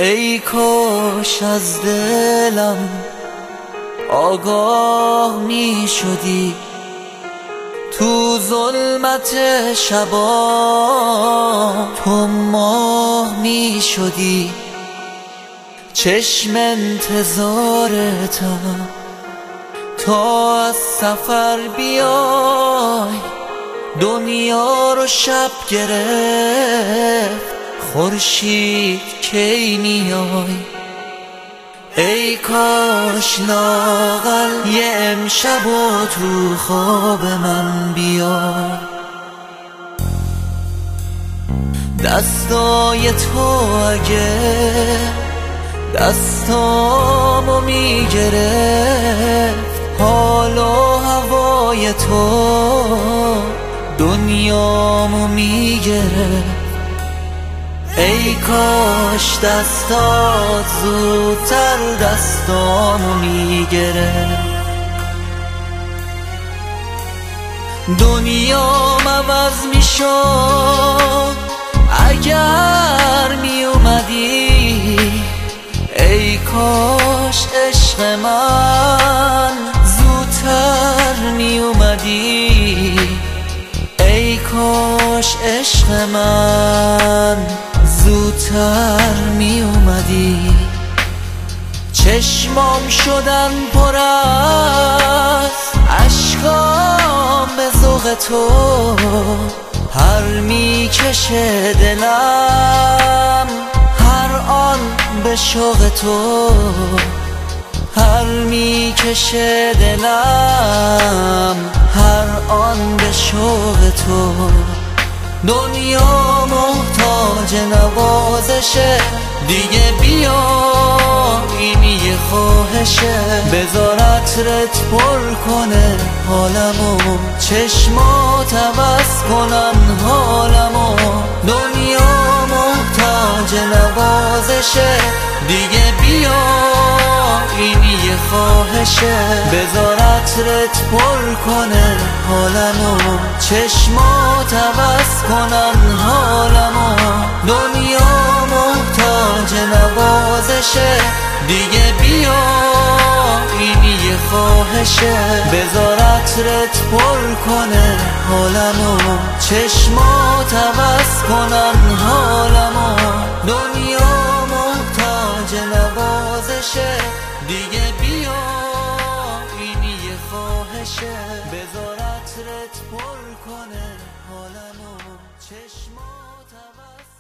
ای کاش از دلم آگاه می شدی، تو ظلمت شبا تو ماه می شدی. چشم انتظارتم تا از سفر بیای، دنیا رو شب گرفت خورشید کی میای. ای کاش لااقل یه امشب و تو خواب من بیای. دستای تو اگه دستامو میگرفت، حال و هوای تو دنیامو میگرفت. ای کاش دستات زودتر دستامو میگرفت. دنیام عوض میشد اگر میومدی، ای کاش عشق من زودتر میومدی. ای کاش عشق من زودتر میومدی. چشمام شدن پر از اشکام به ذوق تو، هر میکشه دلم هر آن به شوق تو، هر میکشه دلم هر آن به شوق تو. دنیا محتاج نوازشه، دیگه بیا این یه خواهشه. بذار عطرت پر کنه حالمو، چشمات عوض کنن حالمو. دنیا محتاج نوازشه، دیگه بیا این یه خواهشه. بذار عطرت پر کنه حالمو، چشمات عوض کنن حالمو. دنیا محتاج نوازشه، دیگه بیا این یه خواهشه. بذار عطرت پر کنه حالمو، چشمات عوض کنن حالمو. دنیا محتاج نوازشه، دیگه بیا این یه خواهشه. بذار عطرت پر کنه حالمو، چشمات عوض